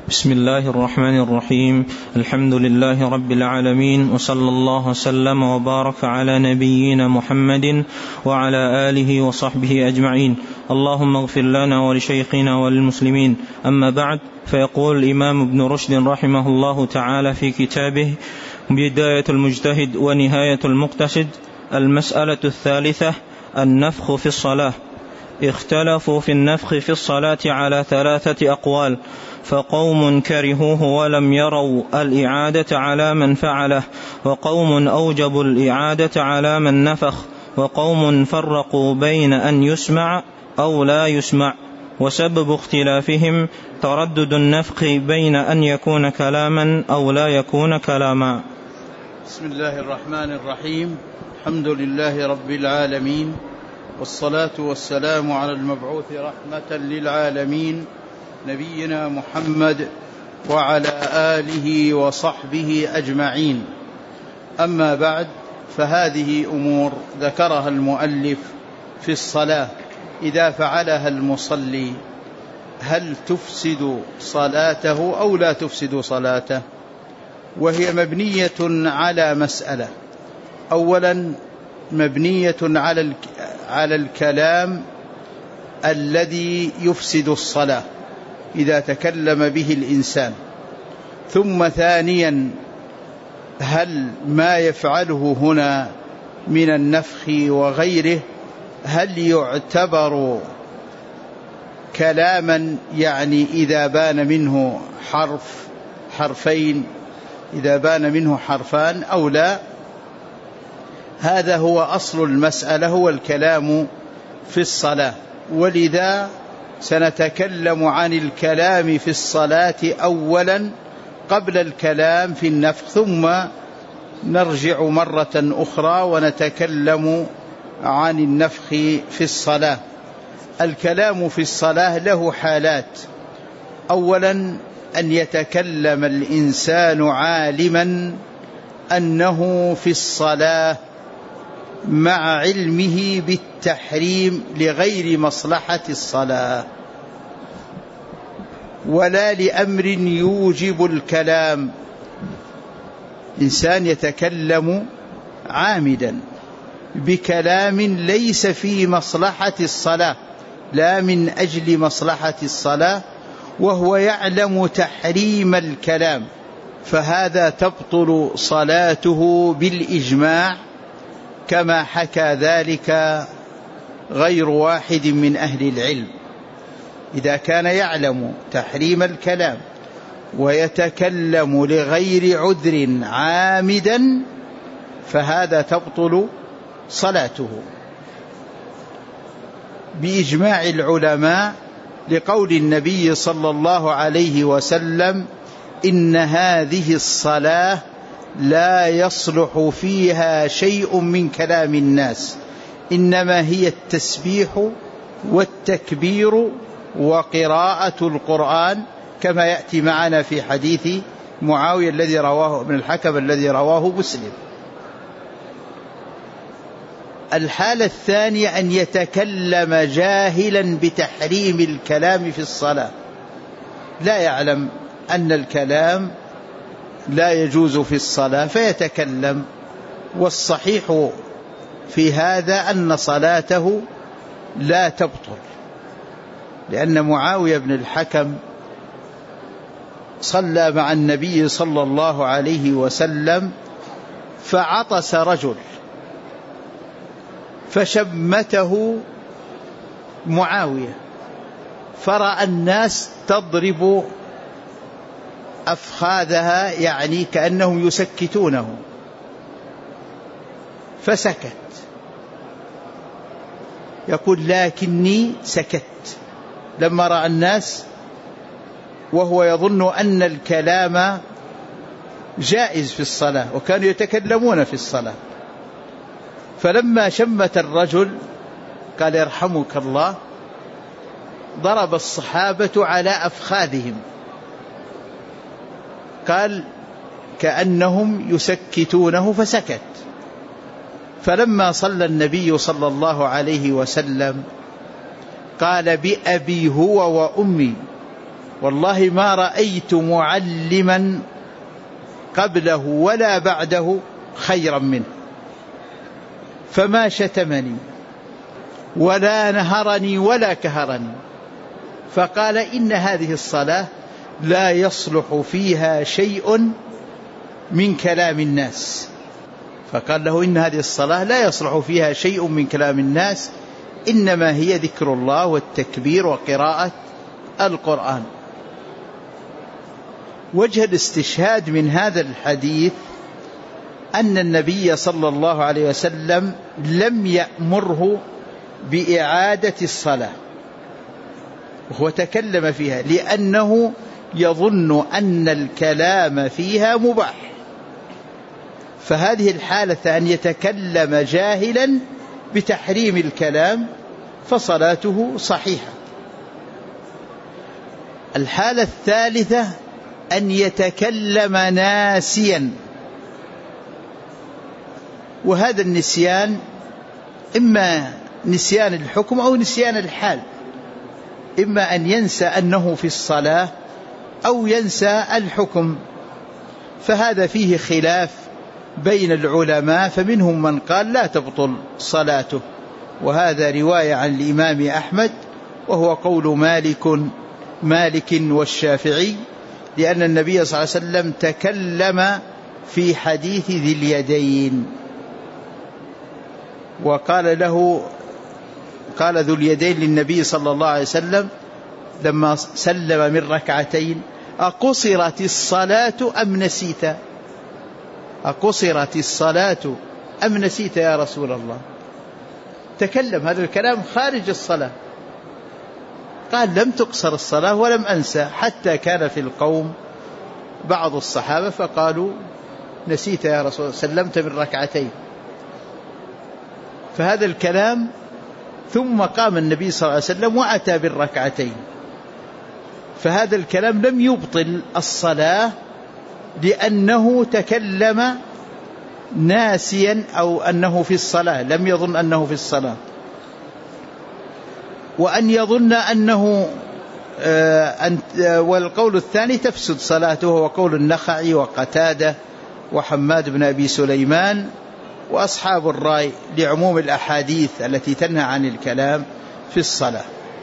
بسم الله الرحمن الرحيم. الحمد لله رب العالمين، وصلى الله وسلم وبارك على نبينا محمد وعلى آله وصحبه أجمعين. اللهم اغفر لنا ولشيخنا وللمسلمين. أما بعد، فيقول الإمام ابن رشد رحمه الله تعالى في كتابه بداية المجتهد ونهاية المقتصد: المسألة الثالثة، النفخ في الصلاة. اختلفوا في النفخ في الصلاة على 3 أقوال، فقوم كرهوه ولم يروا الإعادة على من فعله، وقوم أوجبوا الإعادة على من نفخ، وقوم فرقوا بين أن يسمع أو لا يسمع. وسبب اختلافهم تردد النفخ بين أن يكون كلاما أو لا يكون كلاما. بسم الله الرحمن الرحيم. الحمد لله رب العالمين، والصلاة والسلام على المبعوث رحمة للعالمين نبينا محمد وعلى آله وصحبه أجمعين. أما بعد، فهذه أمور ذكرها المؤلف في الصلاة إذا فعلها المصلي هل تفسد صلاته أو لا تفسد صلاته؟ وهي مبنية على مسألة. أولا، مبنية على الكلام الذي يفسد الصلاة إذا تكلم به الإنسان. ثم ثانيا، هل ما يفعله هنا من النفخ وغيره هل يعتبر كلاما، يعني إذا بان منه حرفين، إذا بان منه حرفان أو لا؟ هذا هو أصل المسألة، هو الكلام في الصلاة. ولذا سنتكلم عن الكلام في الصلاة أولا قبل الكلام في النفخ، ثم نرجع مرة أخرى ونتكلم عن النفخ في الصلاة. الكلام في الصلاة له حالات. أولا، أن يتكلم الإنسان عالما أنه في الصلاة مع علمه بالتحريم لغير مصلحة الصلاة ولا لأمر يوجب الكلام. إنسان يتكلم عامدا بكلام ليس في مصلحة الصلاة، لا من أجل مصلحة الصلاة، وهو يعلم تحريم الكلام، فهذا تبطل صلاته بالإجماع، كما حكى ذلك غير واحد من أهل العلم. إذا كان يعلم تحريم الكلام ويتكلم لغير عذر عامدا فهذا تبطل صلاته بإجماع العلماء، لقول النبي صلى الله عليه وسلم: إن هذه الصلاة لا يصلح فيها شيء من كلام الناس، إنما هي التسبيح والتكبير وقراءة القرآن، كما يأتي معنا في حديث معاوية الذي رواه ابن الحكم الذي رواه مسلم. الحالة الثانية أن يتكلم جاهلا بتحريم الكلام في الصلاة، لا يعلم أن الكلام لا يجوز في الصلاة فيتكلم، والصحيح في هذا أن صلاته لا تبطل، لأن معاوية بن الحكم صلى مع النبي صلى الله عليه وسلم فعطس رجل فشمته معاوية، فرأى الناس تضرب أفخاذها، يعني كأنهم يسكتونه، فسكت. يقول: لكني سكت لما رأى الناس، وهو يظن أن الكلام جائز في الصلاة، وكانوا يتكلمون في الصلاة. فلما شمت الرجل قال: يرحمك الله، ضرب الصحابة على أفخاذهم، قال: كأنهم يسكتونه، فسكت. فلما صلى النبي صلى الله عليه وسلم قال: بأبي هو وأمي والله ما رأيت معلما قبله ولا بعده خيرا منه، فما شتمني ولا نهرني ولا كهرني. فقال إن هذه الصلاة لا يصلح فيها شيء من كلام الناس. فقال له إن هذه الصلاة لا يصلح فيها شيء من كلام الناس، إنما هي ذكر الله والتكبير وقراءة القرآن. وجه الاستشهاد من هذا الحديث أن النبي صلى الله عليه وسلم لم يأمره بإعادة الصلاة، وهو تكلم فيها لأنه يظن أن الكلام فيها مباح، فهذه الحالة أن يتكلم جاهلا بتحريم الكلام فصلاته صحيحة. الحالة الثالثة أن يتكلم ناسيا، وهذا النسيان إما نسيان الحكم أو نسيان الحال، إما أن ينسى أنه في الصلاة أو ينسى الحكم، فهذا فيه خلاف بين العلماء، فمنهم من قال لا تبطل صلاته، وهذا رواية عن الإمام أحمد، وهو قول مالك والشافعي، لأن النبي صلى الله عليه وسلم تكلم في حديث ذي اليدين، وقال له قال ذو اليدين للنبي صلى الله عليه وسلم لما سلم من ركعتين: أقصرت الصلاة أم نسيت؟ أقصرت الصلاة أم نسيت يا رسول الله؟ تكلم هذا الكلام خارج الصلاة، قال: لم تقصر الصلاة ولم أنسى، حتى كان في القوم بعض الصحابة فقالوا: نسيت يا رسول الله، سلمت من ركعتين. فهذا الكلام، ثم قام النبي صلى الله عليه وسلم وأتى بالركعتين، فهذا الكلام لم يبطل الصلاة، لأنه تكلم ناسيا أو أنه في الصلاة، لم يظن أنه في الصلاة. وأن يظن أنه والقول الثاني تفسد صلاته، هو قول النخعي وقتادة وحماد بن أبي سليمان وأصحاب الرأي، لعموم الأحاديث التي تنهى عن الكلام في الصلاة.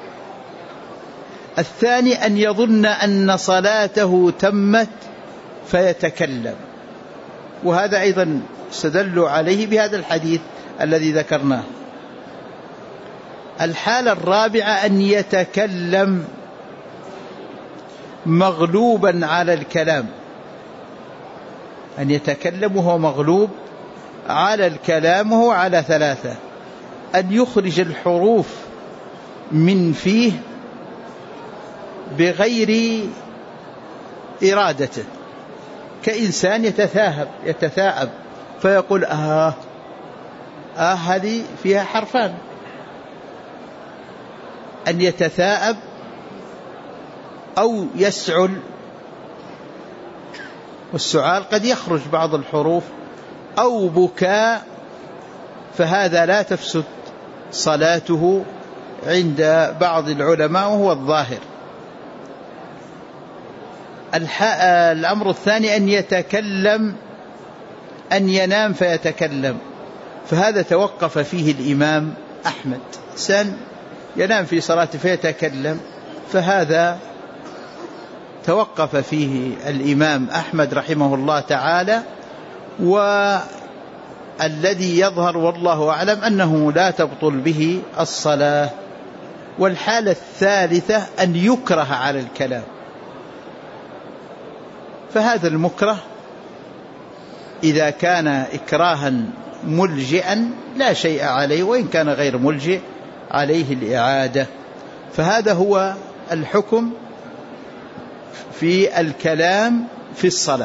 الثاني أن يظن أن صلاته تمت فيتكلم، وهذا أيضا استدلوا عليه بهذا الحديث الذي ذكرناه. الحالة الرابعة أن يتكلم مغلوبا على الكلام، أن يتكلم وهو مغلوب على الكلام، وهو على ثلاثة: أن يخرج الحروف من فيه بغير إرادته، كإنسان يتثاءب فيقول هذه فيها حرفان. أن يتثاءب أو يسعل، والسعال قد يخرج بعض الحروف، أو بكاء، فهذا لا تفسد صلاته عند بعض العلماء وهو الظاهر. الأمر الثاني أن يتكلم، أن ينام فيتكلم، فهذا توقف فيه الإمام أحمد. إنسان ينام في صلاته فيتكلم، فهذا توقف فيه الإمام أحمد رحمه الله تعالى، والذي يظهر والله أعلم أنه لا تبطل به الصلاة. والحالة الثالثة أن يكره على الكلام، فهذا المكره إذا كان إكراها ملجئا لا شيء عليه، وإن كان غير ملجئ عليه الإعادة. فهذا هو الحكم في الكلام في الصلاة.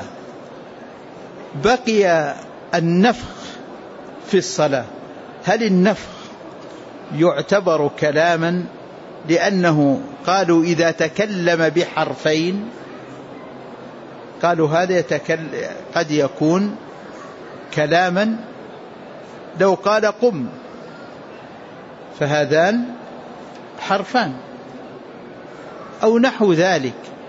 بقي النفخ في الصلاة. هل النفخ يعتبر كلاما؟ لأنه قالوا إذا تكلم بحرفين، قالوا هذا قد يكون كلاما. لو قال قم، فهذان حرفان، أو نحو ذلك.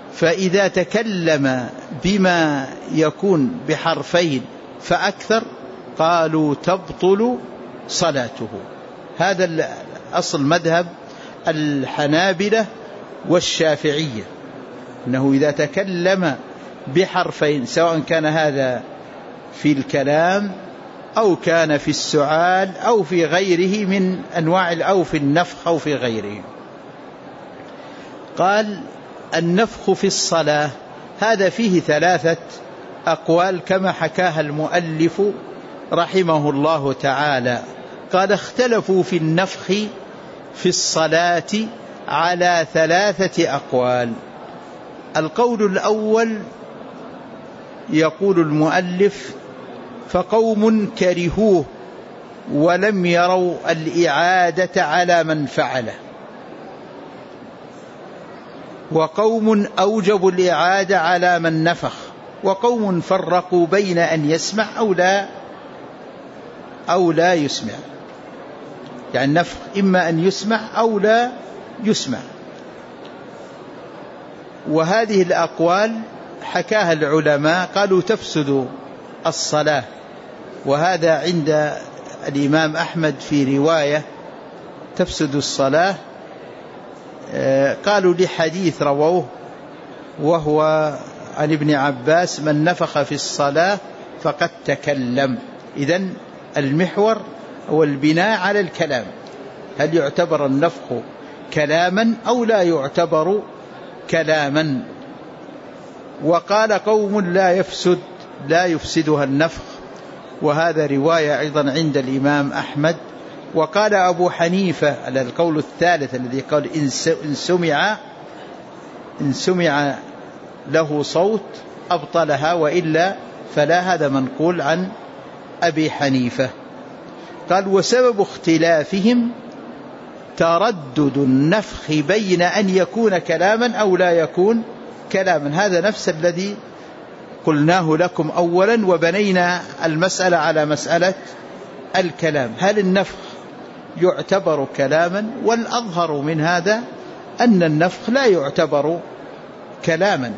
فإذا تكلم بما يكون بحرفين فأكثر قالوا تبطل صلاته. هذا أصل مذهب الحنابلة والشافعية، أنه إذا تكلم بحرفين سواء كان هذا في الكلام أو كان في السؤال أو في غيره من أنواع أو في النفخ أو في غيره. قال النفخ في الصلاة هذا فيه 3 أقوال كما حكاها المؤلف رحمه الله تعالى. قال اختلفوا في النفخ في الصلاة على 3 أقوال. القول الأول يقول المؤلف فقوم كرهوه ولم يروا الإعادة على من فعله، وقوم أوجبوا الإعادة على من نفخ، وقوم فرقوا بين أن يسمع أو لا يسمع، يعني النفخ إما أن يسمع أو لا يسمع. وهذه الأقوال حكاها العلماء قالوا تفسد الصلاة، وهذا عند الإمام أحمد في رواية تفسد الصلاة. قالوا لحديث رووه وهو عن ابن عباس من نفخ في الصلاة فقد تكلم. إذن المحور هو البناء على الكلام، هل يعتبر النفخ كلاما أو لا يعتبر كلاما. وقال قوم لا يفسدها النفخ، وهذا رواية أيضا عند الإمام أحمد. وقال أبو حنيفة على القول الثالث الذي قال إن سمع له صوت أبطلها وإلا فلا، هذا منقول عن أبي حنيفة. قال وسبب اختلافهم تردد النفخ بين أن يكون كلاما أو لا يكون كلاما. هذا نفس الذي قلناه لكم أولا، وبنينا المسألة على مسألة الكلام، هل النفخ يعتبر كلاما؟ والأظهر من هذا أن النفخ لا يعتبر كلاما.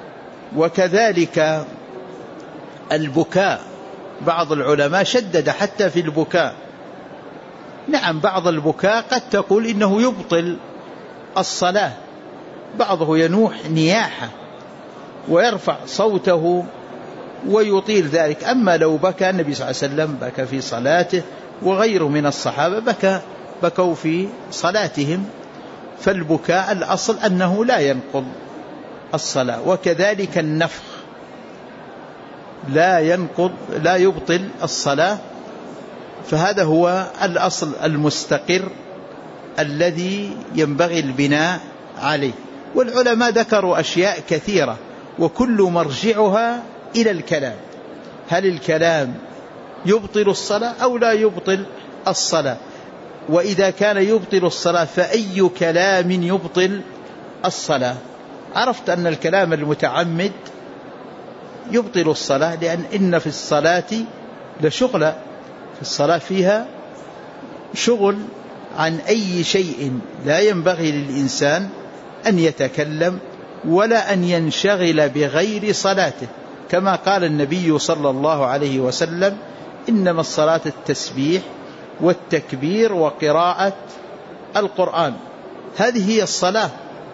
وكذلك البكاء، بعض العلماء شدد حتى في البكاء. نعم بعض البكاء قد تقول إنه يبطل الصلاة، بعضه ينوح نياحة ويرفع صوته ويطيل ذلك. أما لو بكى النبي صلى الله عليه وسلم بكى في صلاته، وغيره من الصحابة بكوا في صلاتهم، فالبكاء الأصل أنه لا ينقض الصلاة. وكذلك النفخ لا يبطل الصلاة، فهذا هو الأصل المستقر الذي ينبغي البناء عليه. والعلماء ذكروا أشياء كثيرة وكل مرجعها إلى الكلام، هل الكلام يبطل الصلاة أو لا يبطل الصلاة؟ وإذا كان يبطل الصلاة فأي كلام يبطل الصلاة؟ عرفت أن الكلام المتعمد يبطل الصلاة، لأن إن في الصلاة لشغلة، في الصلاة فيها شغل عن أي شيء لا ينبغي للإنسان أن يتكلم ولا أن ينشغل بغير صلاته، كما قال النبي صلى الله عليه وسلم إنما الصلاة التسبيح والتكبير وقراءة القرآن، هذه هي الصلاة.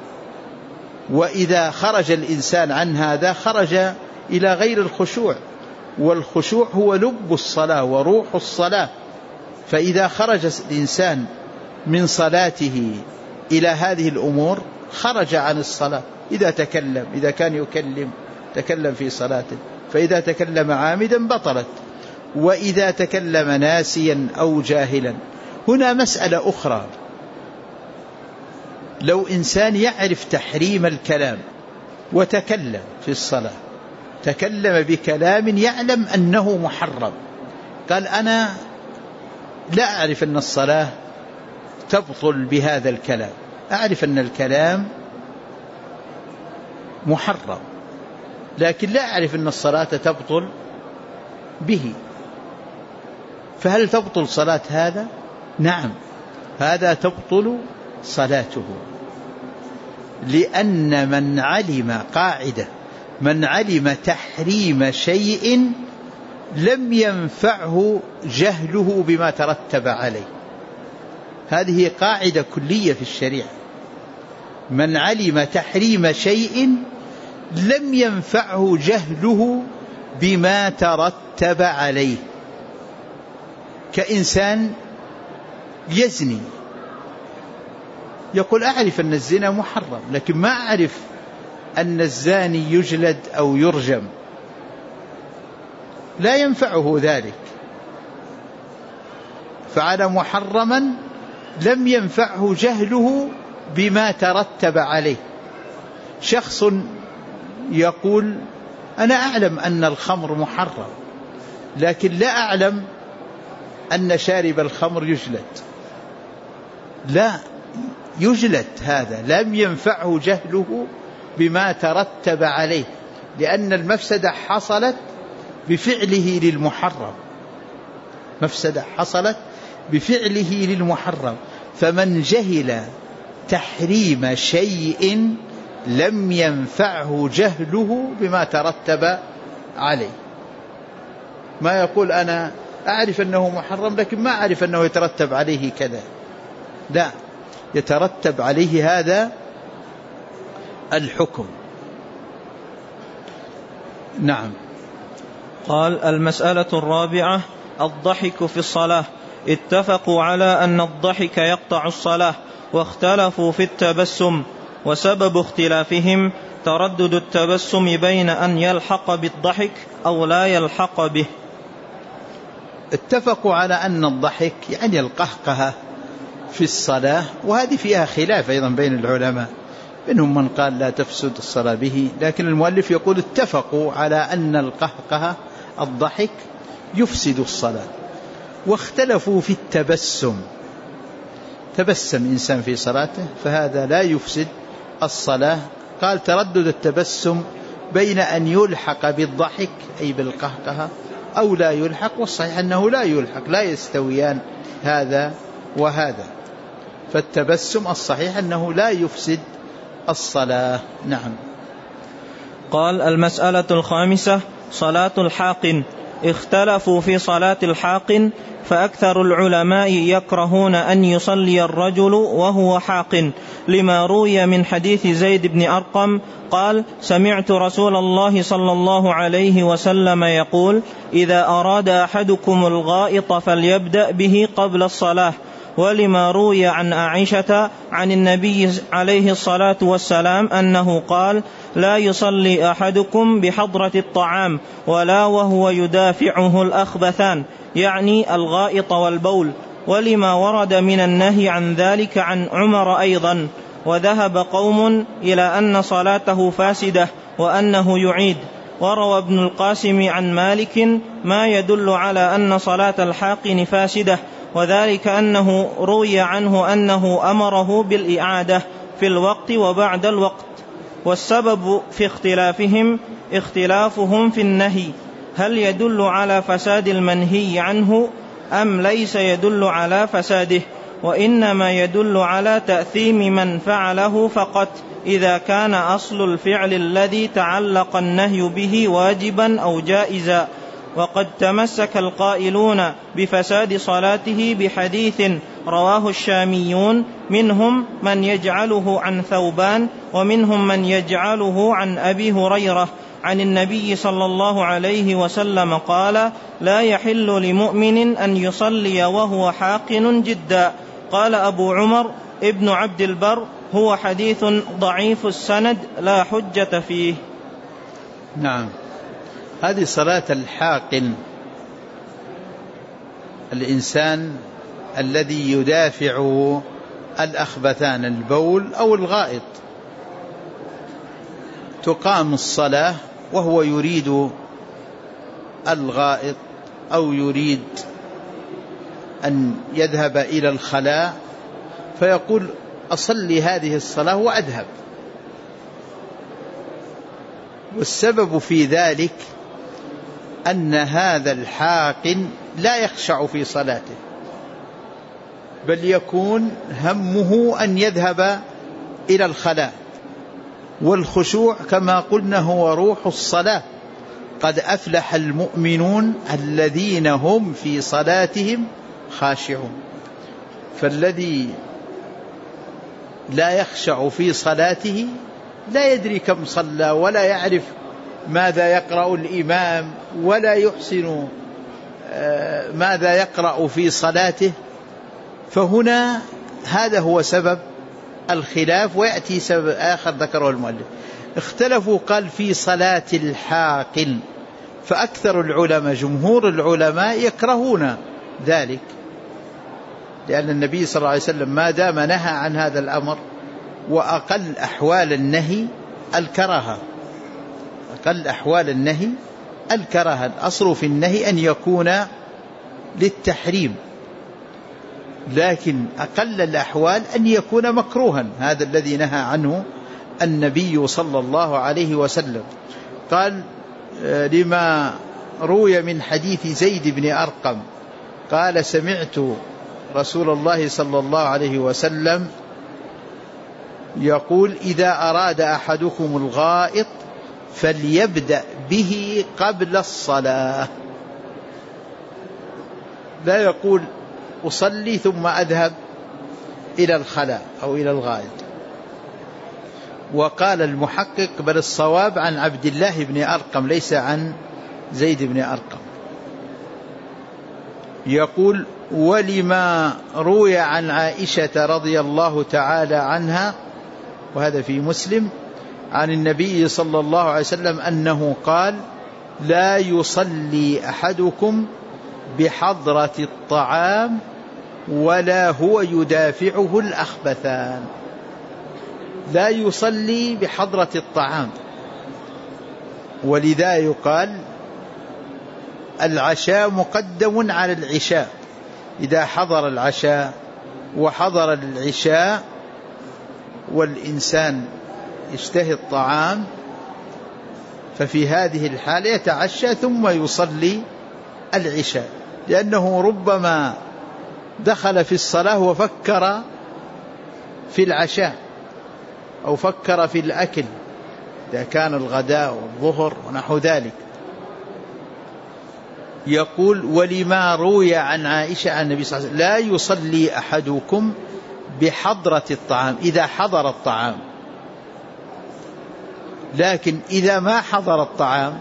وإذا خرج الإنسان عن هذا خرج إلى غير الخشوع، والخشوع هو لب الصلاة وروح الصلاة. فإذا خرج الإنسان من صلاته إلى هذه الأمور خرج عن الصلاة. إذا كان تكلم في صلاته، فإذا تكلم عامدا بطلت، وإذا تكلم ناسيا أو جاهلا. هنا مسألة أخرى، لو إنسان يعرف تحريم الكلام وتكلم في الصلاة، تكلم بكلام يعلم أنه محرم، قال أنا لا أعرف أن الصلاة تبطل بهذا الكلام، أعرف أن الكلام محرم لكن لا أعرف أن الصلاة تبطل به، فهل تبطل صلاة هذا؟ نعم، هذا تبطل صلاته. لأن من علم قاعدة من علم تحريم شيء لم ينفعه جهله بما ترتب عليه. هذه قاعدة كلية في الشريعة، من علم تحريم شيء لم ينفعه جهله بما ترتب عليه. كإنسان يزني يقول أعرف أن الزنا محرم لكن ما أعرف أن الزاني يجلد أو يرجم، لا ينفعه ذلك، فعل محرما لم ينفعه جهله بما ترتب عليه. شخص يقول أنا أعلم أن الخمر محرم لكن لا أعلم أن شارب الخمر يجلد، لا يجلد، هذا لم ينفعه جهله بما ترتب عليه، لأن المفسدة حصلت بفعله للمحرم، مفسدة حصلت بفعله للمحرم. فمن جهل تحريم شيء لم ينفعه جهله بما ترتب عليه. ما يقول أنا أعرف أنه محرم لكن ما أعرف أنه يترتب عليه كذا، لا، يترتب عليه هذا الحكم. نعم. قال: المسألة الرابعة: الضحك في الصلاة. اتفقوا على أن الضحك يقطع الصلاة، واختلفوا في التبسم، وسبب اختلافهم تردد التبسم بين أن يلحق بالضحك أو لا يلحق به. اتفقوا على أن الضحك يعني القهقهة في الصلاة، وهذه فيها خلاف أيضا بين العلماء، منهم من قال لا تفسد الصلاة به، لكن المؤلف يقول اتفقوا على أن القهقهة الضحك يفسد الصلاة. واختلفوا في التبسم، تبسم إنسان في صلاته فهذا لا يفسد الصلاة. قال تردد التبسم بين أن يلحق بالضحك أي بالقهقهة أو لا يلحق، والصحيح أنه لا يلحق، لا يستويان هذا وهذا، فالتبسم الصحيح أنه لا يفسد الصلاة. نعم. قال: المسألة الخامسة: صلاة الحاقن. اختلفوا في صلاة الحاقن، فأكثر العلماء يكرهون أن يصلي الرجل وهو حاقن، لما روي من حديث زيد بن أرقم قال: سمعت رسول الله صلى الله عليه وسلم يقول: إذا أراد أحدكم الغائط فليبدأ به قبل الصلاة. ولما روي عن عائشة عن النبي عليه الصلاة والسلام أنه قال: لا يصلي أحدكم بحضرة الطعام ولا وهو يدافعه الأخبثان، يعني الغائط والبول. ولما ورد من النهي عن ذلك عن عمر أيضا. وذهب قوم إلى أن صلاته فاسدة وأنه يعيد. وروى ابن القاسم عن مالك ما يدل على أن صلاة الحاقن فاسدة، وذلك أنه روي عنه أنه أمره بالإعادة في الوقت وبعد الوقت. والسبب في اختلافهم اختلافهم في النهي، هل يدل على فساد المنهي عنه أم ليس يدل على فساده، وإنما يدل على تأثيم من فعله فقط، إذا كان أصل الفعل الذي تعلق النهي به واجبا أو جائزا. وقد تمسك القائلون بفساد صلاته بحديث رواه الشاميون، منهم من يجعله عن ثوبان، ومنهم من يجعله عن أبي هريرة عن النبي صلى الله عليه وسلم قال: لا يحل لمؤمن أن يصلي وهو حاقن جدا. قال أبو عمر ابن عبد البر: هو حديث ضعيف السند لا حجة فيه. نعم. هذه صلاة الحاقن، الإنسان الذي يدافع الأخبثان البول أو الغائط، تقام الصلاة وهو يريد الغائط أو يريد أن يذهب إلى الخلاء، فيقول أصلي هذه الصلاة وأذهب. والسبب في ذلك أن هذا الحاقن لا يخشع في صلاته، بل يكون همه أن يذهب إلى الخلاء، والخشوع كما قلنا هو روح الصلاة. قد أفلح المؤمنون الذين هم في صلاتهم خاشعون. فالذي لا يخشع في صلاته لا يدري كم صلى، ولا يعرف ماذا يقرأ الإمام، ولا يحسن ماذا يقرأ في صلاته. فهنا هذا هو سبب الخلاف. ويأتي سبب آخر ذكره المؤلف، اختلفوا قال في صلاة الحاقل، فأكثر العلماء جمهور العلماء يكرهون ذلك، لأن النبي صلى الله عليه وسلم ما دام نهى عن هذا الأمر، وأقل أحوال النهي الكراهة، أقل أحوال النهي الكراهة. الأصل في النهي أن يكون للتحريم، لكن أقل الأحوال أن يكون مكروها، هذا الذي نهى عنه النبي صلى الله عليه وسلم. قال لما روي من حديث زيد بن أرقم قال سمعت رسول الله صلى الله عليه وسلم يقول إذا أراد أحدكم الغائط فليبدأ به قبل الصلاة. لا يقول أصلي ثم أذهب إلى الخلاء أو إلى الغائط. وقال المحقق بل الصواب عن عبد الله بن أرقم ليس عن زيد بن أرقم. يقول ولما روي عن عائشة رضي الله تعالى عنها، وهذا في مسلم، عن النبي صلى الله عليه وسلم أنه قال لا يصلي أحدكم بحضرة الطعام ولا هو يدافعه الأخبثان. لا يصلي بحضرة الطعام، ولذا يقال العشاء مقدم على العشاء. إذا حضر العشاء وحضر العشاء والإنسان يشتهي الطعام، ففي هذه الحالة يتعشى ثم يصلي العشاء، لأنه ربما دخل في الصلاة وفكر في العشاء أو فكر في الأكل إذا كان الغداء والظهر ونحو ذلك. يقول ولما روي عن عائشة عن النبي صلى الله عليه وسلم لا يصلي أحدكم بحضرة الطعام، إذا حضر الطعام. لكن إذا ما حضر الطعام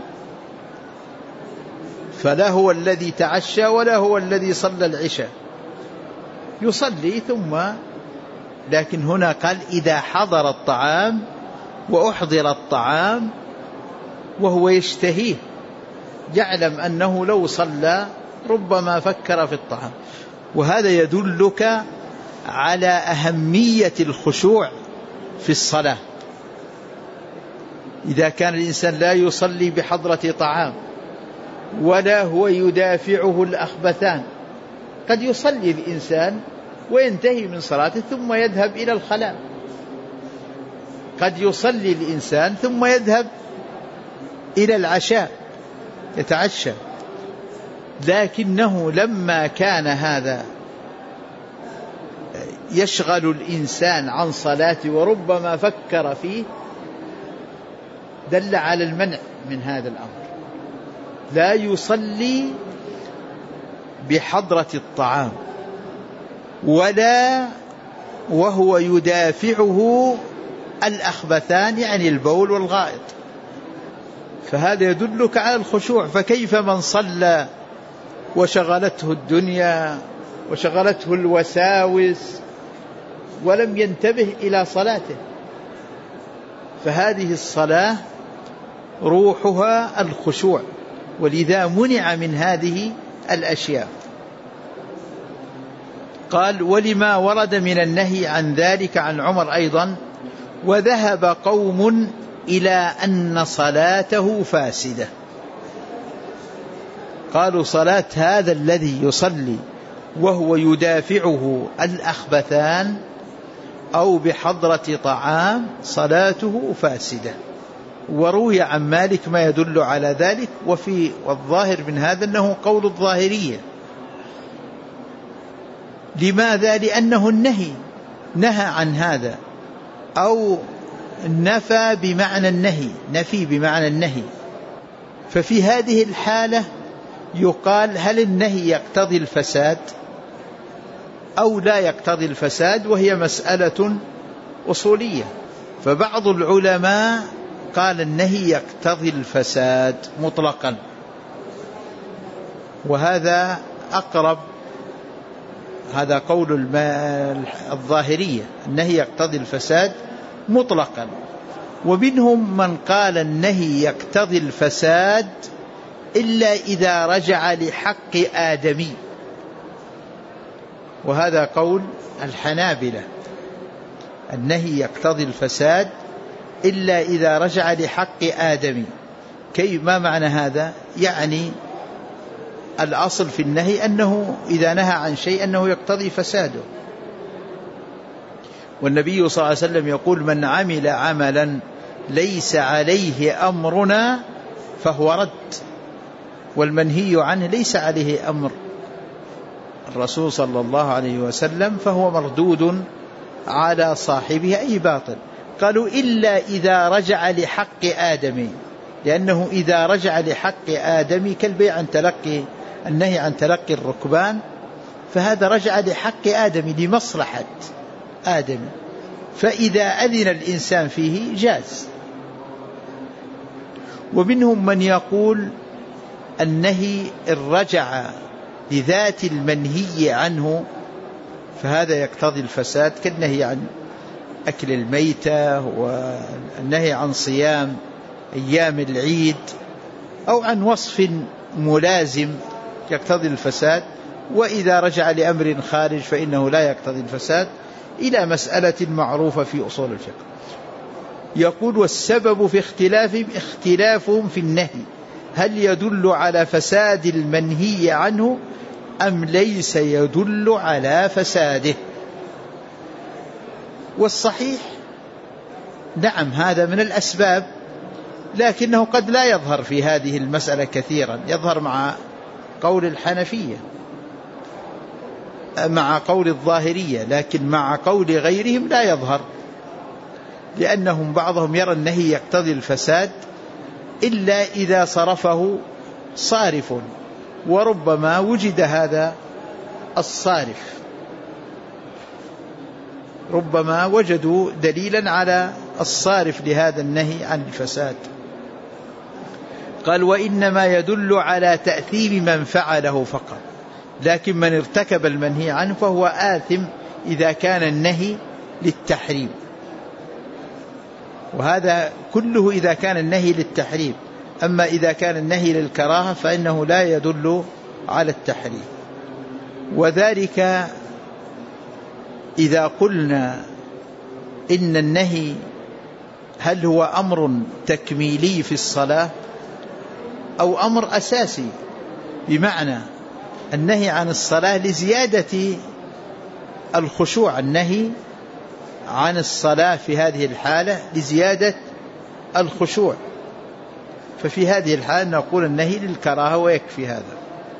فلا هو الذي تعشى ولا هو الذي صلى العشاء، يصلي ثم. لكن هنا قال إذا حضر الطعام وأحضر الطعام وهو يشتهيه، يعلم أنه لو صلى ربما فكر في الطعام. وهذا يدلك على أهمية الخشوع في الصلاة. إذا كان الإنسان لا يصلي بحضرة طعام ولا هو يدافعه الأخبثان، قد يصلي الإنسان وينتهي من صلاته ثم يذهب إلى الخلاء، قد يصلي الإنسان ثم يذهب إلى العشاء يتعشى. لكنه لما كان هذا يشغل الإنسان عن صلاته وربما فكر فيه، دل على المنع من هذا الأمر. لا يصلي بحضرة الطعام ولا وهو يدافعه الأخبثان، يعني البول والغائط، فهذا يدلك على الخشوع. فكيف من صلى وشغلته الدنيا وشغلته الوساوس ولم ينتبه إلى صلاته؟ فهذه الصلاة روحها الخشوع، ولذا منع من هذه الأشياء. قال ولما ورد من النهي عن ذلك عن عمر أيضا وذهب قوم إلى أن صلاته فاسدة. قالوا صلاة هذا الذي يصلي وهو يدافعه الأخبثان أو بحضرة طعام صلاته فاسدة. وروي عن مالك ما يدل على ذلك، والظاهر من هذا أنه قول الظاهرية. لماذا؟ لأنه النهي نهى عن هذا، أو نفى بمعنى النهي، نفي بمعنى النهي. ففي هذه الحالة يقال هل النهي يقتضي الفساد أو لا يقتضي الفساد، وهي مسألة أصولية. فبعض العلماء قال النهي يقتضي الفساد مطلقا، وهذا أقرب، هذا قول الظاهرية، النهي يقتضي الفساد مطلقا. ومنهم من قال النهي يقتضي الفساد إلا إذا رجع لحق آدمي، وهذا قول الحنابلة، النهي يقتضي الفساد إلا إذا رجع لحق آدمي. كيف؟ ما معنى هذا؟ يعني الأصل في النهي أنه إذا نهى عن شيء أنه يقتضي فساده. والنبي صلى الله عليه وسلم يقول من عمل عملا ليس عليه أمرنا فهو رد، والمنهي عنه ليس عليه أمر الرسول صلى الله عليه وسلم فهو مردود على صاحبه أي باطل. قالوا إلا إذا رجع لحق آدمي، لأنه إذا رجع لحق آدمي كالبيع عن تلقي، النهي عن تلقي الركبان، فهذا رجع لحق آدمي لمصلحة آدمي، فإذا أذن الإنسان فيه جاز. ومنهم من يقول النهي إن رجع لذات المنهي عنه فهذا يقتضي الفساد، كالنهي عن أكل الميتة، والنهي عن صيام أيام العيد، أو عن وصف ملازم يقتضي الفساد. وإذا رجع لأمر خارج فإنه لا يقتضي الفساد، إلى مسألة معروفة في أصول الفقه. يقول والسبب في اختلافهم في النهي هل يدل على فساد المنهي عنه أم ليس يدل على فساده. والصحيح نعم هذا من الأسباب، لكنه قد لا يظهر في هذه المسألة كثيرا، يظهر مع قول الحنفية، مع قول الظاهرية، لكن مع قول غيرهم لا يظهر، لأنهم بعضهم يرى النهي يقتضي الفساد إلا إذا صرفه صارف، وربما وجد هذا الصارف، ربما وجدوا دليلا على الصارف لهذا النهي عن الفساد. قال وإنما يدل على تأثيم من فعله فقط، لكن من ارتكب المنهي عنه فهو آثم إذا كان النهي للتحريم، وهذا كله إذا كان النهي للتحريم. أما إذا كان النهي للكراهة فإنه لا يدل على التحريم. وذلك إذا قلنا إن النهي هل هو أمر تكميلي في الصلاة أو أمر أساسي، بمعنى النهي عن الصلاة لزيادة الخشوع، النهي عن الصلاة في هذه الحالة لزيادة الخشوع، ففي هذه الحالة نقول النهي للكراهة ويكفي هذا.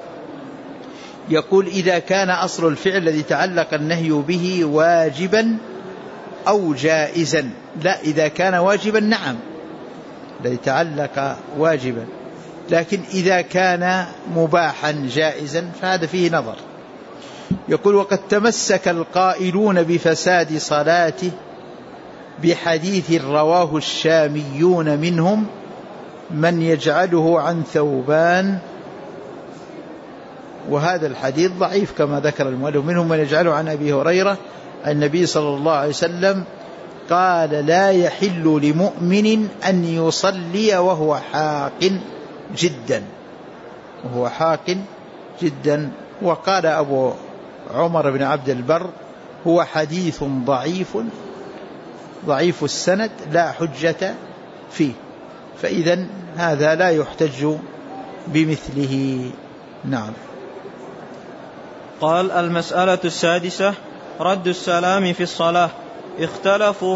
يقول إذا كان أصل الفعل الذي تعلق النهي به واجبا أو جائزا، لا، إذا كان واجبا نعم الذي تعلق واجبا، لكن إذا كان مباحا جائزا فهذا فيه نظر. يقول وقد تمسك القائلون بفساد صلاته بحديث رواه الشاميون منهم من يجعله عن ثوبان، وهذا الحديث ضعيف كما ذكر المؤلف. منهم من يجعله عن أبي هريرة النبي صلى الله عليه وسلم قال لا يحل لمؤمن أن يصلي وهو حاق جدا، وهو حاق جدا. وقال أبو عمر بن عبد البر هو حديث ضعيف السند لا حجة فيه، فإذا هذا لا يحتج بمثله. نعم. قال المسألة السادسة رد السلام في الصلاة. اختلفوا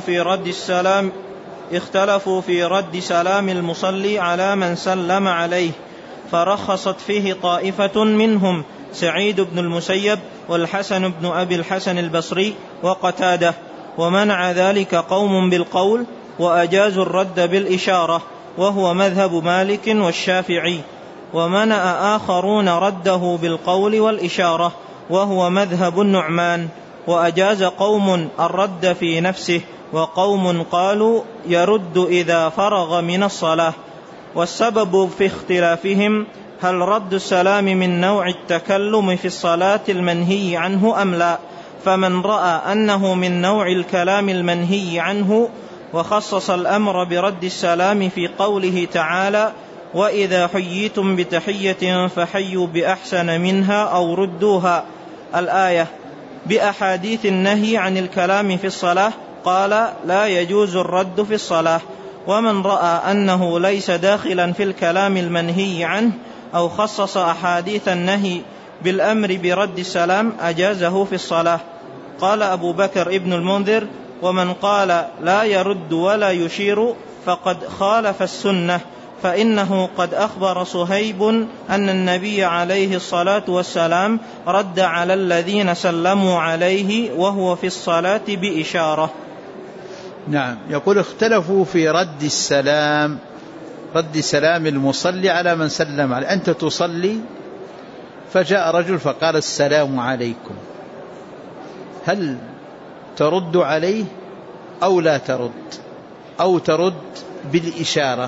في رد سلام المصلي على من سلم عليه، فرخصت فيه طائفة منهم سعيد بن المسيب والحسن بن أبي الحسن البصري وقتادة، ومنع ذلك قوم بالقول وأجازوا الرد بالإشارة، وهو مذهب مالك والشافعي. ومنع آخرون رده بالقول والإشارة، وهو مذهب النعمان. وأجاز قوم الرد في نفسه، وقوم قالوا يرد إذا فرغ من الصلاة. والسبب في اختلافهم هل رد السلام من نوع التكلم في الصلاة المنهي عنه أم لا. فمن رأى أنه من نوع الكلام المنهي عنه وخصص الأمر برد السلام في قوله تعالى وإذا حييتم بتحية فحيوا بأحسن منها أو ردوها الآية بأحاديث النهي عن الكلام في الصلاة، قال لا يجوز الرد في الصلاة. ومن رأى أنه ليس داخلا في الكلام المنهي عنه أو خصص أحاديث النهي بالأمر برد السلام أجازه في الصلاة. قال أبو بكر ابن المنذر ومن قال لا يرد ولا يشير فقد خالف السنة، فإنه قد أخبر صهيب أن النبي عليه الصلاة والسلام رد على الذين سلموا عليه وهو في الصلاة بإشارة. نعم. يقول اختلفوا في رد السلام، رد سلام المصلي على من سلم عليه. أنت تصلي فجاء رجل فقال السلام عليكم، هل ترد عليه أو لا ترد، أو ترد بالإشارة؟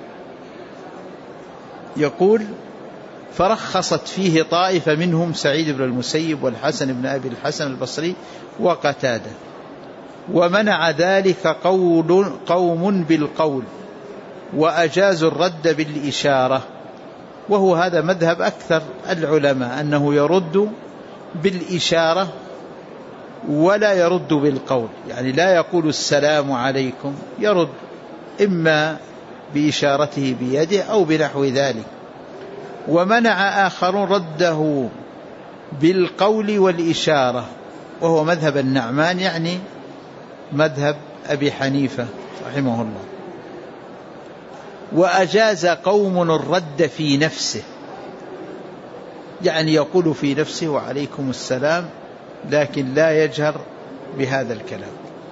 يقول فرخصت فيه طائفة منهم سعيد بن المسيب والحسن بن أبي الحسن البصري وقتادة، ومنع ذلك قوم بالقول، وأجازوا الرد بالإشارة. وهو هذا مذهب أكثر العلماء، أنه يرد بالإشارة ولا يرد بالقول، يعني لا يقول السلام عليكم، يرد إما بإشارته بيده أو بنحو ذلك. ومنع آخرون رده بالقول والإشارة، وهو مذهب النعمان، يعني مذهب أبي حنيفة رحمه الله. وأجاز قوم الرد في نفسه، يعني يقول في نفسه وعليكم السلام، لكن لا يجهر بهذا الكلام.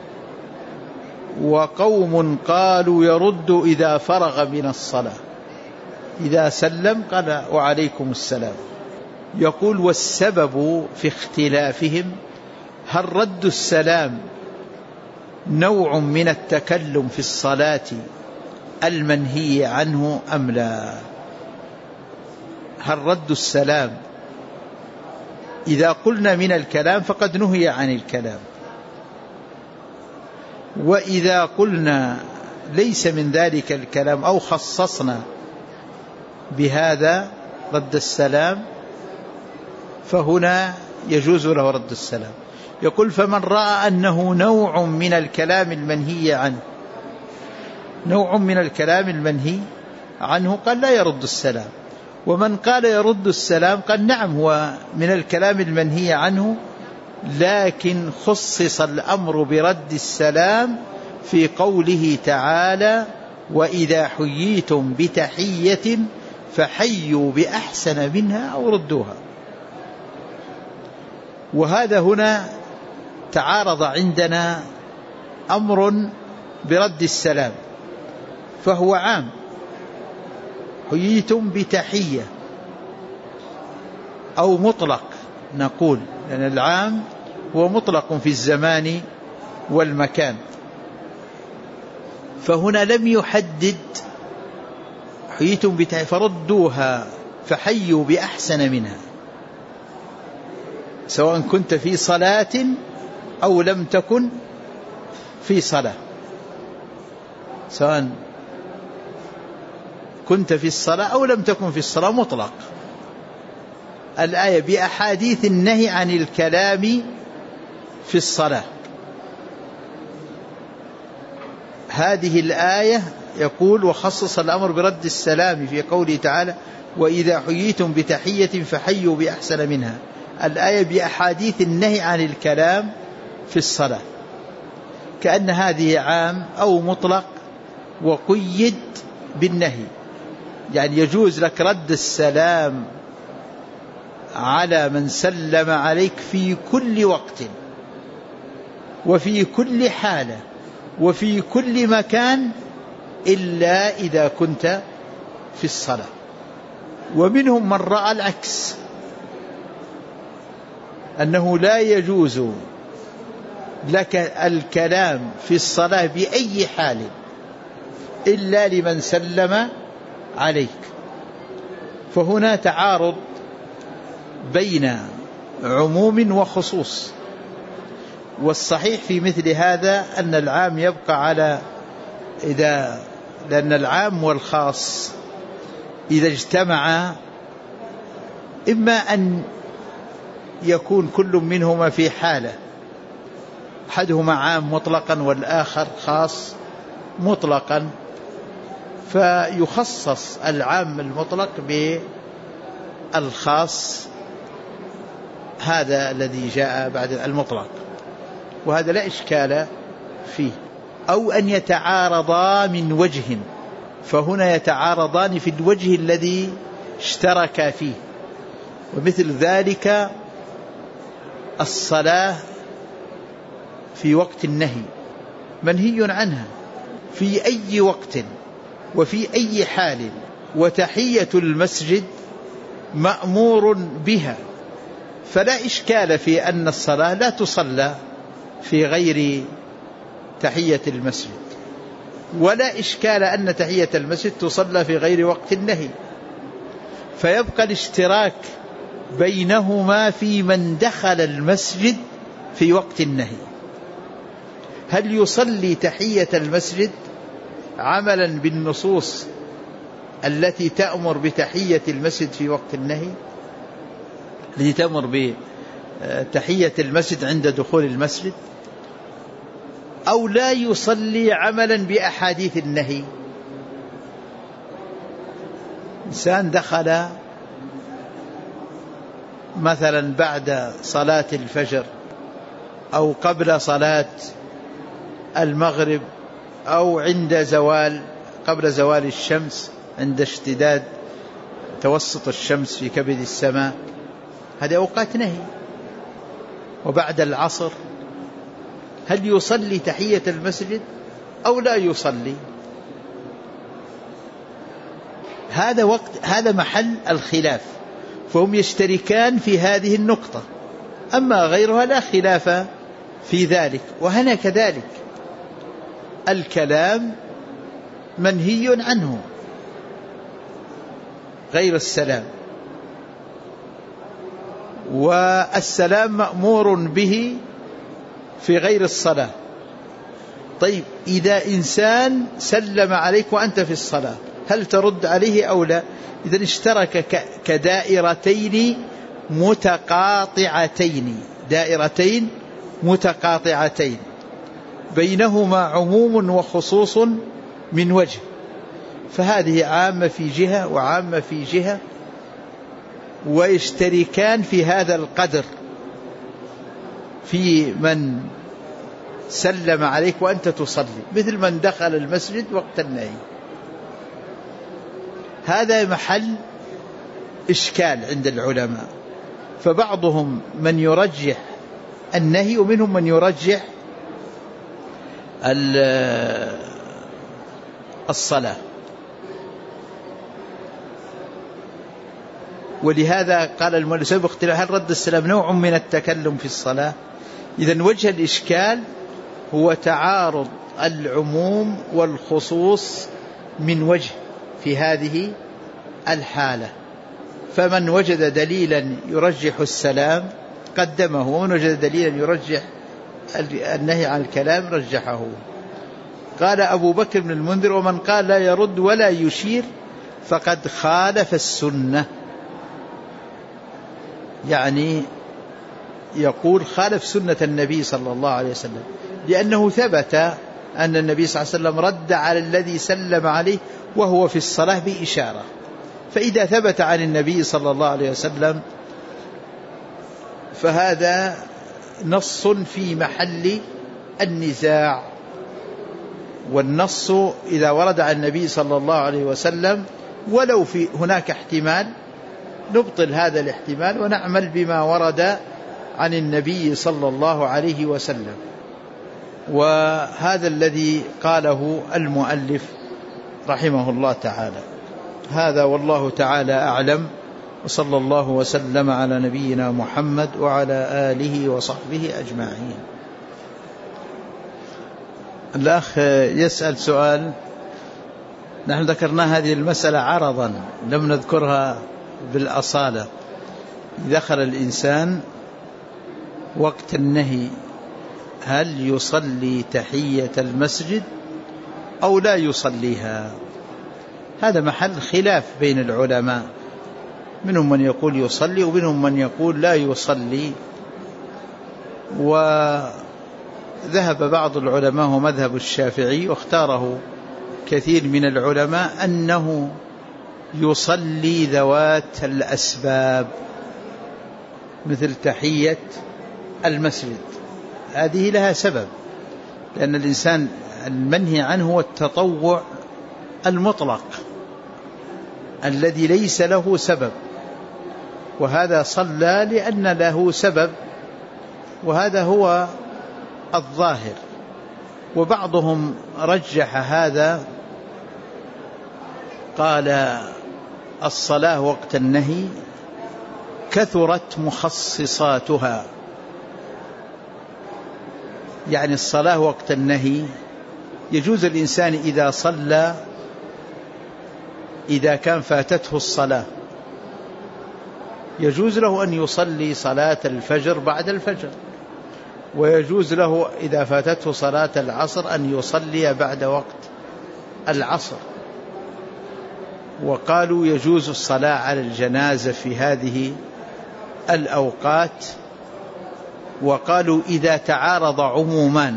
وقوم قالوا يرد إذا فرغ من الصلاة، إذا سلم قال وعليكم السلام. يقول والسبب في اختلافهم هل رد السلام نوع من التكلم في الصلاة المنهي عنه أم لا. هل رد السلام إذا قلنا من الكلام فقد نهي عن الكلام، وإذا قلنا ليس من ذلك الكلام أو خصصنا بهذا رد السلام فهنا يجوز له رد السلام. يقول فمن رأى أنه نوع من الكلام المنهي عنه، نوع من الكلام المنهي عنه، قال لا يرد السلام. ومن قال يرد السلام قال نعم هو من الكلام المنهي عنه، لكن خصص الأمر برد السلام في قوله تعالى وإذا حييتم بتحية فحيوا بأحسن منها أو ردوها. وهذا هنا تعارض عندنا أمر برد السلام فهو عام، حييتم بتحية، أو مطلق نقول، لأن العام هو مطلق في الزمان والمكان، فهنا لم يحدد حييتم بتحية فردوها فحيوا بأحسن منها، سواء كنت في صلاة أو لم تكن في صلاة، سواء كنت في الصلاة أو لم تكن في الصلاة، مطلق. الآية بأحاديث النهي عن الكلام في الصلاة، هذه الآية يقول وخصص الأمر برد السلام في قوله تعالى وإذا حييتم بتحية فحيوا بأحسن منها، الآية بأحاديث النهي عن الكلام في الصلاة، كأن هذه عام أو مطلق وقيد بالنهي، يعني يجوز لك رد السلام على من سلم عليك في كل وقت وفي كل حالة وفي كل مكان إلا إذا كنت في الصلاة. ومنهم من رأى العكس، أنه لا يجوز لك الكلام في الصلاة بأي حال إلا لمن سلم عليك. فهنا تعارض بين عموم وخصوص، والصحيح في مثل هذا أن العام يبقى على لأن العام والخاص إذا اجتمعا إما أن يكون كل منهما في حالة، أحدهما عام مطلقا والآخر خاص مطلقا، فيخصص العام المطلق بالخاص، هذا الذي جاء بعد المطلق، وهذا لا إشكال فيه. أو أن يتعارضا من وجه، فهنا يتعارضان في الوجه الذي اشتركا فيه. ومثل ذلك الصلاة في وقت النهي منهي عنها في أي وقت وفي أي حال، وتحية المسجد مأمور بها، فلا إشكال في أن الصلاة لا تصلى في غير تحية المسجد، ولا إشكال أن تحية المسجد تصلى في غير وقت النهي، فيبقى الاشتراك بينهما في من دخل المسجد في وقت النهي. هل يصلي تحية المسجد عملا بالنصوص التي تأمر بتحية المسجد في وقت النهي، التي تأمر بتحية المسجد عند دخول المسجد، أو لا يصلي عملا بأحاديث النهي؟ إنسان دخل مثلا بعد صلاة الفجر أو قبل صلاة المغرب أو عند قبل زوال الشمس، عند اشتداد توسط الشمس في كبد السماء، هذه أوقات نهي. وبعد العصر هل يصلي تحية المسجد أو لا يصلي؟ هذا محل الخلاف، فهم يشتركان في هذه النقطة، أما غيرها لا خلاف في ذلك. وهنا كذلك الكلام منهي عنه غير السلام، والسلام مأمور به في غير الصلاة. طيب إذا إنسان سلم عليك وأنت في الصلاة هل ترد عليه أو لا؟ إذن اشترك كدائرتين متقاطعتين، دائرتين متقاطعتين بينهما عموم وخصوص من وجه، فهذه عامة في جهة وعامة في جهة، ويشتركان في هذا القدر في من سلم عليك وأنت تصلي، مثل من دخل المسجد وقت النهي. هذا محل إشكال عند العلماء، فبعضهم من يرجح النهي ومنهم من يرجح الصلاة. ولهذا قال المؤلف باختلاف هل رد السلام نوع من التكلم في الصلاة. إذن وجه الإشكال هو تعارض العموم والخصوص من وجه في هذه الحالة، فمن وجد دليلا يرجح السلام قدمه، ومن وجد دليلا يرجح النهي عن الكلام رجحه. قال أبو بكر بن المنذر ومن قال لا يرد ولا يشير فقد خالف السنة، يعني يقول خالف سنة النبي صلى الله عليه وسلم، لأنه ثبت أن النبي صلى الله عليه وسلم رد على الذي سلم عليه وهو في الصلاة بإشارة، فإذا ثبت عن النبي صلى الله عليه وسلم فهذا نص في محل النزاع. والنص إذا ورد عن النبي صلى الله عليه وسلم ولو في هناك احتمال نبطل هذا الاحتمال ونعمل بما ورد عن النبي صلى الله عليه وسلم. وهذا الذي قاله المؤلف رحمه الله تعالى. هذا والله تعالى أعلم، وصلى الله وسلم على نبينا محمد وعلى آله وصحبه أجمعين. الأخ يسأل سؤال، نحن ذكرنا هذه المسألة عرضا لم نذكرها بالأصالة. دخل الإنسان وقت النهي هل يصلي تحية المسجد أو لا يصليها؟ هذا محل خلاف بين العلماء، منهم من يقول يصلي ومنهم من يقول لا يصلي. وذهب بعض العلماء ومذهب الشافعي واختاره كثير من العلماء أنه يصلي ذوات الأسباب مثل تحية المسجد، هذه لها سبب، لأن الإنسان المنهي عنه هو التطوع المطلق الذي ليس له سبب، وهذا صلى لأن له سبب، وهذا هو الظاهر. وبعضهم رجح هذا، قال الصلاة وقت النهي كثرت مخصصاتها، يعني الصلاة وقت النهي يجوز الإنسان إذا صلى، إذا كان فاتته الصلاة يجوز له أن يصلي صلاة الفجر بعد الفجر، ويجوز له إذا فاتته صلاة العصر أن يصلي بعد وقت العصر. وقالوا يجوز الصلاة على الجنازة في هذه الأوقات. وقالوا إذا تعارض عمومان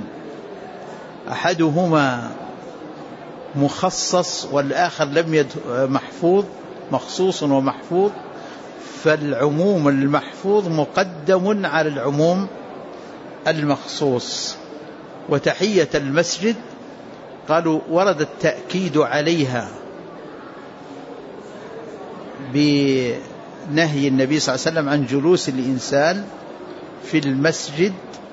أحدهما مخصص والآخر لم محفوظ، مخصوص ومحفوظ، فالعموم المحفوظ مقدم على العموم المخصوص. وتحية المسجد قالوا ورد التأكيد عليها بنهي النبي صلى الله عليه وسلم عن جلوس الإنسان في المسجد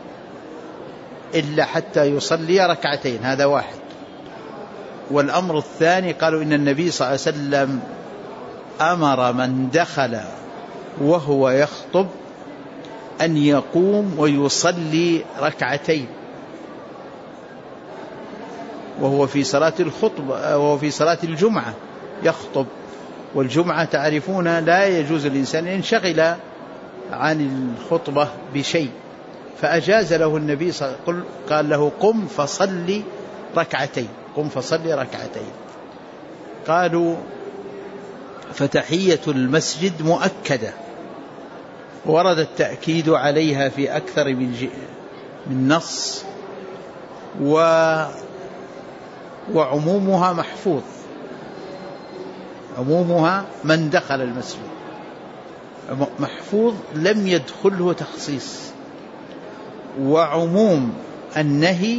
إلا حتى يصلي ركعتين، هذا واحد. والأمر الثاني قالوا إن النبي صلى الله عليه وسلم أمر من دخل وهو يخطب أن يقوم ويصلي ركعتين، وهو في صلاة الخطبة، وهو في صلاة الجمعة يخطب، والجمعة تعرفون لا يجوز الإنسان ينشغل عن الخطبة بشيء، فأجاز له النبي صلى الله عليه وسلم، قال له قم فصلي ركعتين، قم فصلي ركعتين. قالوا فتحية المسجد مؤكدة، ورد التأكيد عليها في أكثر من نص، وعمومها محفوظ، عمومها من دخل المسجد محفوظ لم يدخله تخصيص. وعموم النهي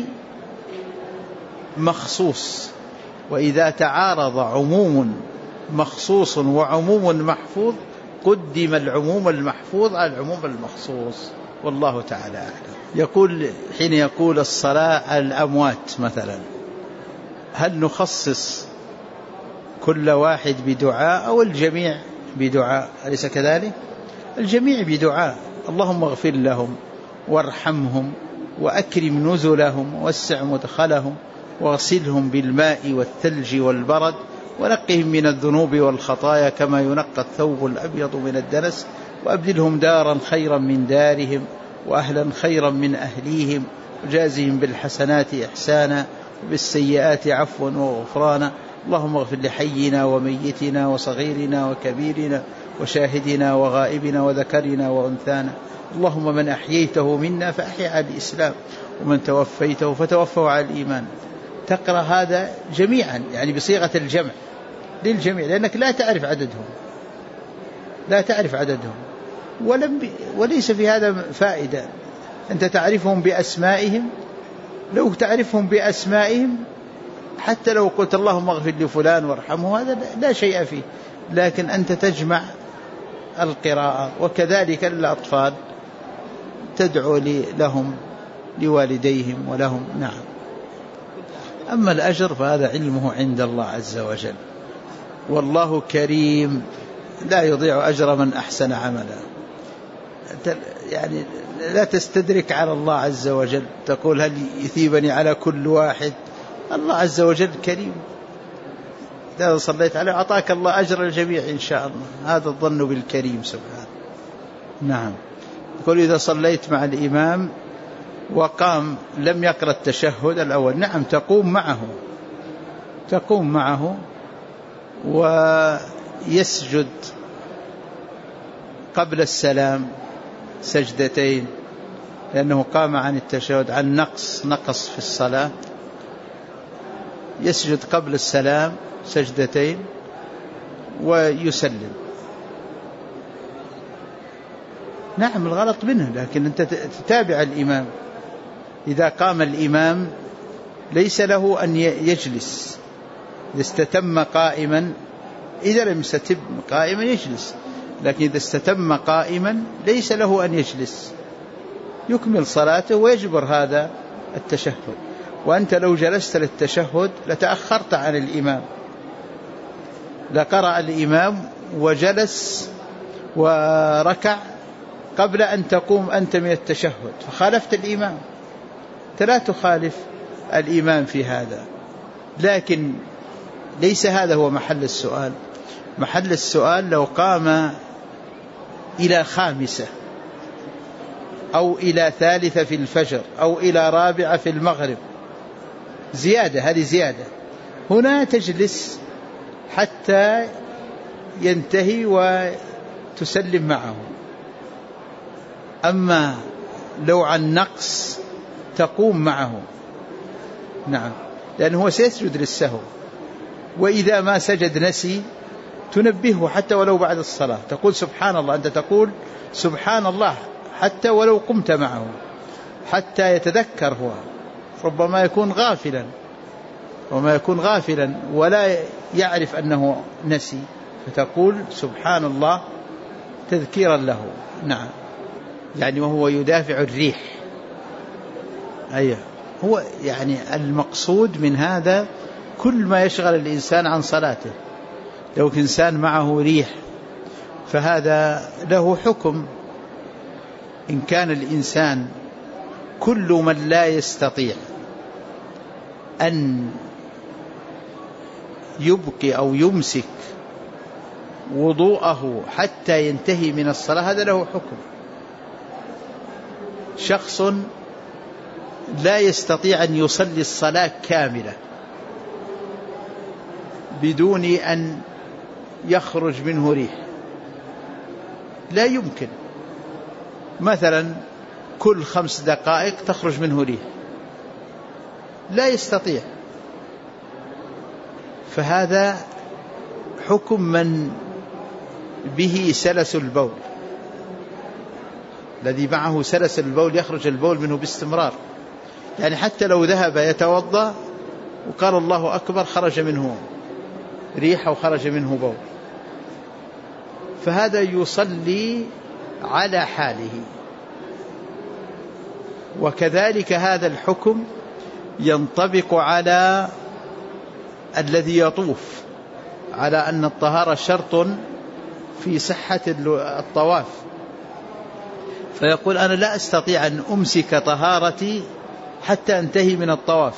مخصوص، وإذا تعارض عموم مخصوص وعموم محفوظ قدم العموم المحفوظ على العموم المخصوص، والله تعالى أعلم. يقول حين يقول الصلاة على الأموات مثلا، هل نخصص كل واحد بدعاء أو الجميع بدعاء؟ أليس كذلك؟ الجميع بدعاء، اللهم اغفر لهم وارحمهم وأكرم نزلهم ووسع مدخلهم واغسلهم بالماء والثلج والبرد ونقهم من الذنوب والخطايا كما ينقى الثوب الأبيض من الدنس، وأبدلهم دارا خيرا من دارهم وأهلا خيرا من أهليهم، وجازهم بالحسنات إحسانا وبالسيئات عفوا وغفرانا. اللهم اغفر لحينا وميتنا وصغيرنا وكبيرنا وشاهدنا وغائبنا وذكرنا وأنثانا. اللهم من أحييته منا فأحيي على الإسلام، ومن توفيته فتوفه على الإيمان. تقرأ هذا جميعا، يعني بصيغة الجمع للجميع، لأنك لا تعرف عددهم، لا تعرف عددهم، وليس في هذا فائدة. أنت تعرفهم بأسمائهم، لو تعرفهم بأسمائهم حتى لو قلت اللهم اغفر لفلان وارحمه هذا لا شيء فيه، لكن أنت تجمع القراءة. وكذلك الأطفال تدعو لهم لوالديهم ولهم. نعم. أما الأجر فهذا علمه عند الله عز وجل، والله كريم لا يضيع أجر من أحسن عملا. يعني لا تستدرك على الله عز وجل تقول هل يثيبني على كل واحد. الله عز وجل كريم، إذا صليت عليه أعطاك الله أجر الجميع إن شاء الله. هذا الظن بالكريم سبحانه. نعم. يقول إذا صليت مع الإمام وقام لم يقرأ التشهد الأول، نعم تقوم معه ويسجد قبل السلام سجدتين، لأنه قام عن التشهد عن نقص في الصلاة، يسجد قبل السلام سجدتين ويسلم. نعم الغلط منه، لكن أنت تتابع الإمام. إذا قام الإمام ليس له أن يجلس، إذا استتم قائما، إذا لم يستتم قائما يجلس، لكن إذا استتم قائما ليس له أن يجلس، يكمل صلاته ويجبر هذا التشهد. وأنت لو جلست للتشهد لتأخرت عن الإمام، لقرأ الإمام وجلس وركع قبل أن تقوم أنت من التشهد، فخالفت الإمام. لا تخالف الإمام في هذا، لكن ليس هذا هو محل السؤال. محل السؤال لو قام إلى 5 أو إلى 3 في الفجر أو إلى 4 في المغرب، زيادة، هذه زيادة، هنا تجلس حتى ينتهي وتسلم معه. أما لو عن نقص تقوم معه. نعم، لأنه هو سيسجد للسهو، وإذا ما سجد نسي تنبهه حتى ولو بعد الصلاة، تقول سبحان الله، أنت تقول سبحان الله حتى ولو قمت معه، حتى يتذكر. هو ربما يكون غافلا ولا يعرف أنه نسي، فتقول سبحان الله تذكيرا له. نعم، يعني وهو يدافع الريح. أيه، هو يعني المقصود من هذا كل ما يشغل الإنسان عن صلاته. لو إنسان معه ريح فهذا له حكم. إن كان الإنسان كل من لا يستطيع أن يبقي أو يمسك وضوءه حتى ينتهي من الصلاة، هذا له حكم. شخص لا يستطيع أن يصلي الصلاة كاملة بدون أن يخرج منه ريح، لا يمكن. مثلا كل 5 دقائق تخرج منه ريح، لا يستطيع. فهذا حكم من به سلس البول، الذي معه سلس البول يخرج البول منه باستمرار، يعني حتى لو ذهب يتوضأ وقال الله أكبر خرج منه ريح أو خرج منه بول، فهذا يصلي على حاله. وكذلك هذا الحكم ينطبق على الذي يطوف، على أن الطهارة شرط في صحة الطواف، فيقول أنا لا أستطيع أن أمسك طهارتي حتى أنتهي من الطواف،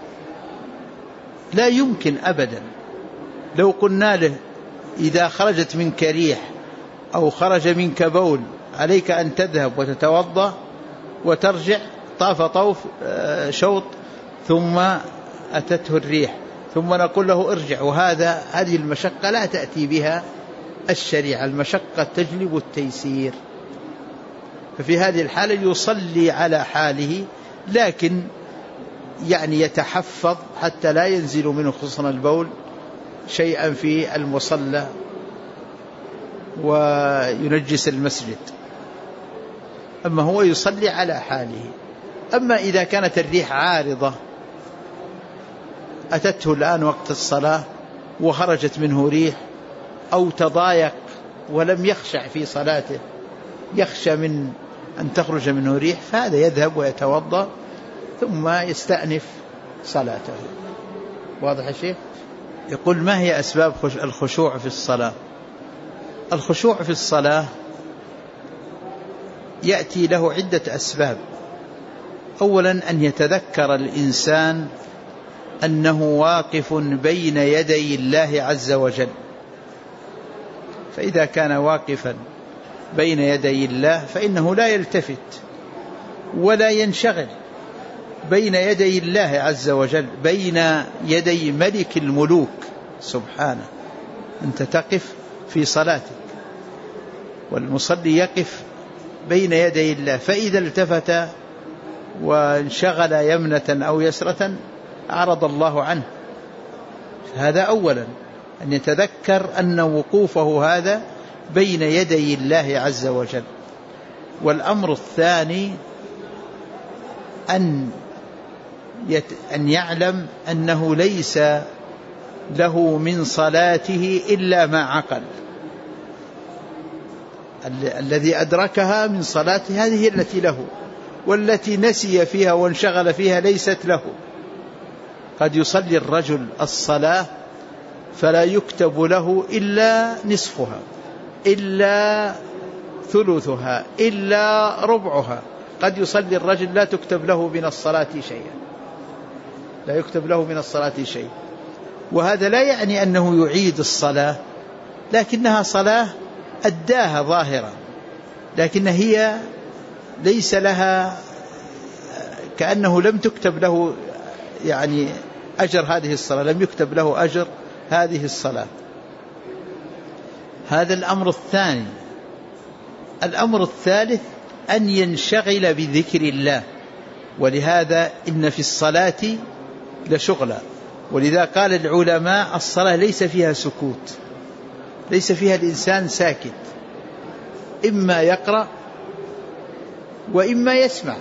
لا يمكن أبدا. لو قلنا له إذا خرجت منك ريح أو خرج منك بول عليك أن تذهب وتتوضأ وترجع، طاف طوف شوط ثم أتته الريح ثم نقول له ارجع، هذه المشقة لا تأتي بها الشريعة، المشقة تجلب التيسير. ففي هذه الحالة يصلي على حاله، لكن يعني يتحفظ حتى لا ينزل منه خصوصا البول شيئا في المصلى وينجس المسجد. أما هو يصلي على حاله. أما إذا كانت الريح عارضة، أتته الآن وقت الصلاة وخرجت منه ريح، أو تضايق ولم يخشع في صلاته، يخشى من أن تخرج منه ريح، فهذا يذهب ويتوضأ ثم يستأنف صلاته. واضح يا شيخ؟ يقول: ما هي أسباب الخشوع في الصلاة؟ الخشوع في الصلاة يأتي له عدة أسباب. أولا أن يتذكر الإنسان أنه واقف بين يدي الله عز وجل، فإذا كان واقفا بين يدي الله فإنه لا يلتفت ولا ينشغل بين يدي الله عز وجل، بين يدي ملك الملوك سبحانه. أنت تقف في صلاتك، والمصلي يقف بين يدي الله، فإذا التفت وانشغل يمنة أو يسرة أعرض الله عنه. هذا أولا، أن يتذكر أن وقوفه هذا بين يدي الله عز وجل. والأمر الثاني أن يعلم أنه ليس له من صلاته إلا ما عقل. الذي أدركها من صلاته هذه التي له، والتي نسي فيها وانشغل فيها ليست له. قد يصلي الرجل الصلاة فلا يكتب له إلا نصفها، إلا ثلثها، إلا ربعها. قد يصلي الرجل لا تكتب له من الصلاة شيئا، لا يكتب له من الصلاة شيء. وهذا لا يعني أنه يعيد الصلاة، لكنها صلاة أداها ظاهرا، لكن هي ليس لها، كأنه لم تكتب له يعني أجر هذه الصلاة، لم يكتب له أجر هذه الصلاة. هذا الأمر الثاني. الأمر الثالث أن ينشغل بذكر الله، ولهذا إن في الصلاة لشغلا. ولذا قال العلماء: الصلاة ليس فيها سكوت، ليس فيها الإنسان ساكت، إما يقرأ وإما يسمع.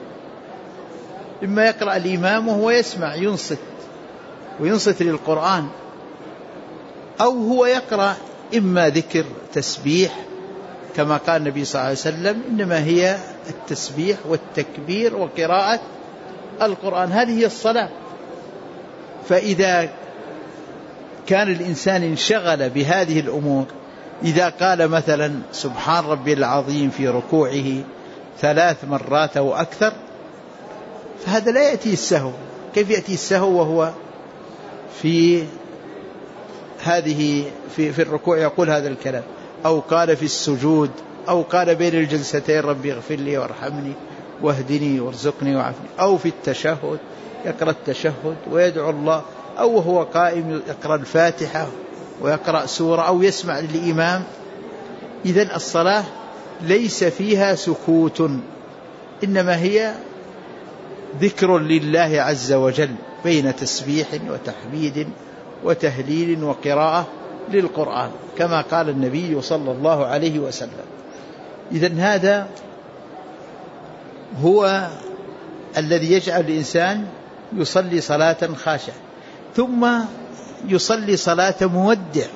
إما يقرأ الإمام وهو يسمع وينصت للقرآن، أو هو يقرأ إما ذكر تسبيح كما قال النبي صلى الله عليه وسلم: إنما هي التسبيح والتكبير وقراءة القرآن، هذه هي الصلاة. فإذا كان الإنسان انشغل بهذه الأمور، إذا قال مثلا سبحان ربي العظيم في ركوعه 3 مرات أو أكثر، فهذا لا يأتي السهو. كيف يأتي السهو وهو في الركوع يقول هذا الكلام؟ أو قال في السجود، أو قال بين الجلستين ربي اغفر لي وارحمني واهدني وارزقني وعافني، أو في التشهد يقرأ التشهد ويدعو الله، أو هو قائم يقرأ الفاتحة ويقرأ سورة، أو يسمع للإمام. إذن الصلاة ليس فيها سكوت، إنما هي ذكر لله عز وجل بين تسبيح وتحميد وتهليل وقراءة للقرآن كما قال النبي صلى الله عليه وسلم. إذن هذا هو الذي يجعل الإنسان يصلي صلاة خاشعة، ثم يصلي صلاة مودع.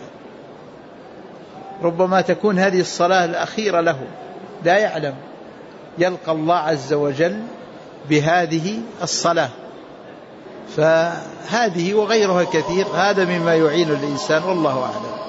ربما تكون هذه الصلاة الأخيرة له، لا يعلم، يلقى الله عز وجل بهذه الصلاة. فهذه وغيرها كثير، هذا مما يعين الإنسان، والله أعلم.